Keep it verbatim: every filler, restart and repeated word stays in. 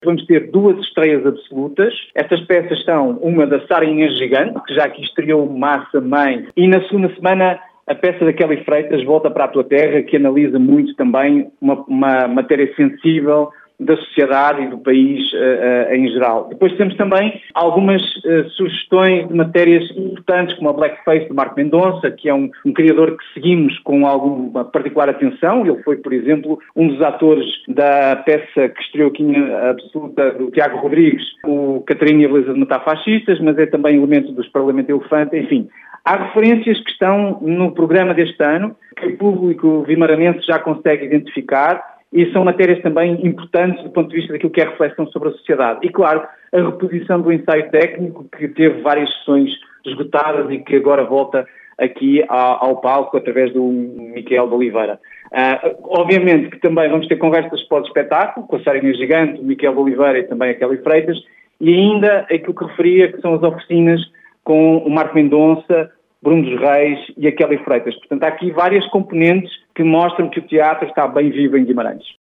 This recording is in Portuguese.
vamos ter duas estreias absolutas. Estas peças são uma da Sarinha Gigante, que já aqui estreou Massa Mãe, e na segunda semana a peça da Kelly Freitas, Volta para a Tua Terra, que analisa muito também uma, uma matéria sensível da sociedade e do país uh, uh, em geral. Depois temos também algumas uh, sugestões de matérias importantes, como a Blackface de Marco Mendonça, que é um, um criador que seguimos com alguma particular atenção. Ele foi, por exemplo, um dos atores da peça que estreou aqui na absoluta do Tiago Rodrigues, o Catarina e a Beleza de Matar Fascistas, mas é também elemento dos Parlamento Elefante, enfim. Há referências que estão no programa deste ano, que o público vimaranense já consegue identificar, e são matérias também importantes do ponto de vista daquilo que é a reflexão sobre a sociedade. E, claro, a reposição do ensaio técnico, que teve várias sessões esgotadas e que agora volta aqui ao, ao palco através do Miquel de Oliveira. Uh, obviamente que também vamos ter conversas pós-espetáculo, com a Sarinha Gigante, o Miquel de Oliveira e também a Kelly Freitas, e ainda aquilo que referia, que são as oficinas com o Marco Mendonça, Bruno dos Reis e a Kelly Freitas. Portanto, há aqui várias componentes que mostram que o teatro está bem vivo em Guimarães.